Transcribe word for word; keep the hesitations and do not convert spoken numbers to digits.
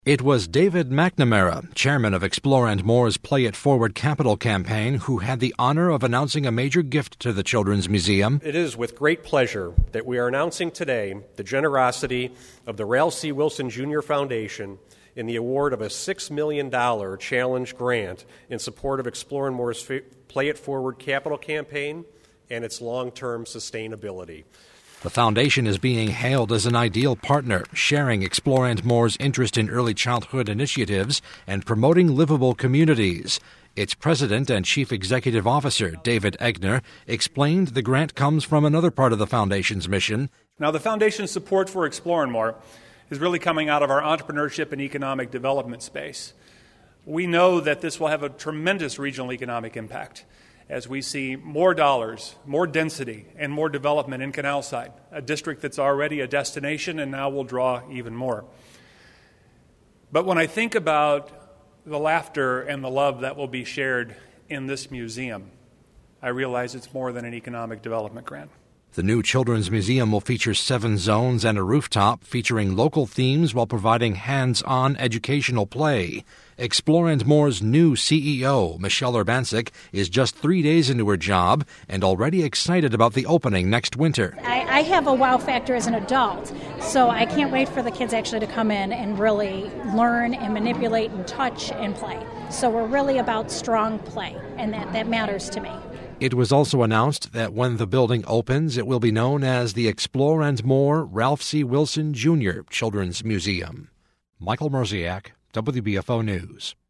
It was David McNamara, chairman of Explore and More's Play It Forward Capital campaign, who had the honor of announcing a major gift to the Children's Museum. It is with great pleasure that we are announcing today the generosity of the Ralph C. Wilson Junior Foundation in the award of a six million dollars challenge grant in support of Explore and More's Play It Forward Capital campaign and its long-term sustainability. The foundation is being hailed as an ideal partner, sharing Explore and More's interest in early childhood initiatives and promoting livable communities. Its president and chief executive officer, David Egner, explained the grant comes from another part of the foundation's mission. Now, the foundation's support for Explore and More is really coming out of our entrepreneurship and economic development space. We know that this will have a tremendous regional economic impact as we see more dollars, more density, and more development in Canalside, a district that's already a destination and now will draw even more. But when I think about the laughter and the love that will be shared in this museum, I realize it's more than an economic development grant. The new Children's Museum will feature seven zones and a rooftop featuring local themes while providing hands-on educational play. Explore and More's new C E O, Michelle Urbancic, is just three days into her job and already excited about the opening next winter. I, I have a wow factor as an adult, so I can't wait for the kids actually to come in and really learn and manipulate and touch and play. So we're really about strong play, and that, that matters to me. It was also announced that when the building opens, it will be known as the Explore and More Ralph C. Wilson Junior Children's Museum. Michael Merziak, W B F O News.